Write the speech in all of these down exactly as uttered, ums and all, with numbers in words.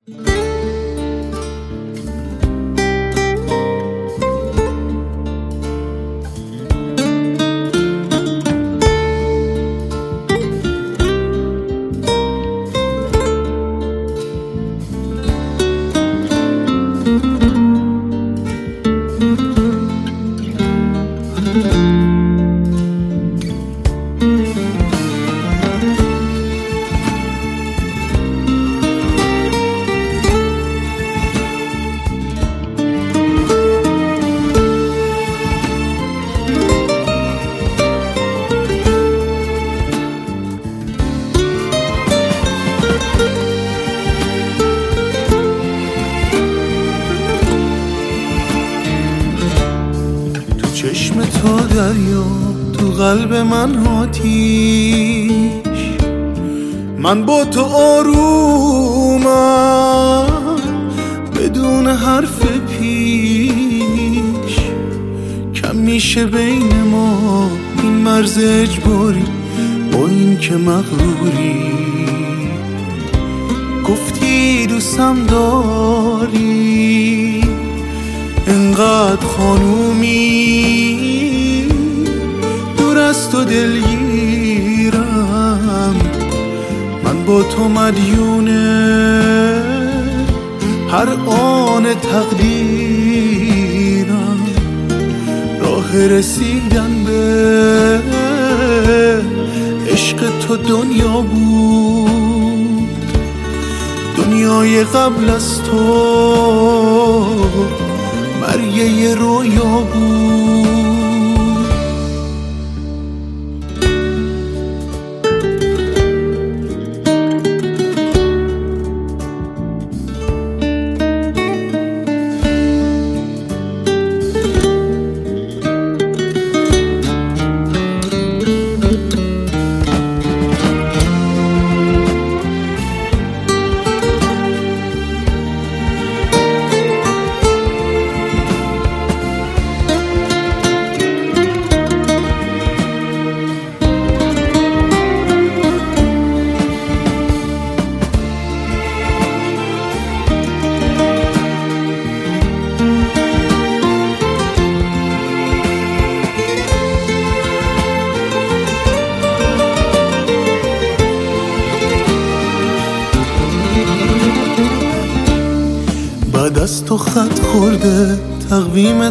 چشم تو دریا، تو قلب من آتیش، من با تو آرومم بدون حرف پیش. کم میشه بین ما این مرز اجباری، با این که مغروری گفتی دوستم داری، انقدر خانومی دور از تو دلگیرم. من با تو مدیونه هر آن تقدیرم. راه رسیدن به عشق تو دنیا بود، دنیای قبل از تو مرگ یه رویا بود. بعد از تو خط خورده تقویم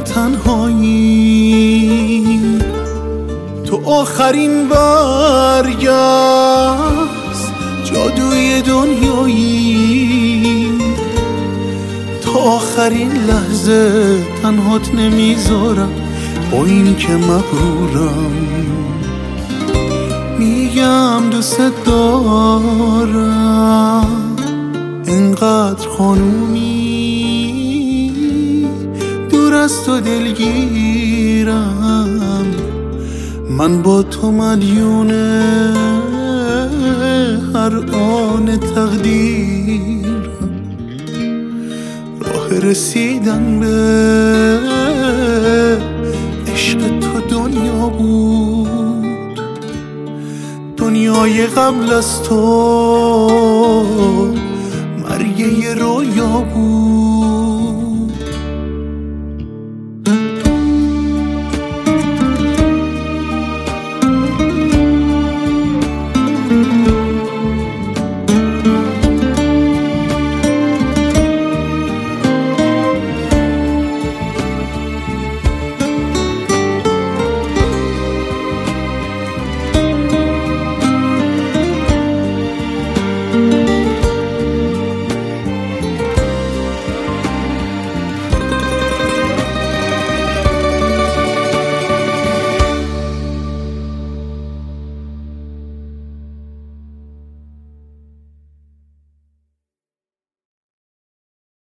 تنهایی، تو آخرین برگ است جادوی دنیایی. تا آخرین لحظه تنهات نمیذارم، با این که مغرورم میگم دوست دارم. اینقدر خانومی دور از تو دلگیرم. من با تو مدیونه هر آن تقدیرم. راه رسیدن به عشق تو دنیا بود، دنیای قبل از تو مرگ یه رویا بود.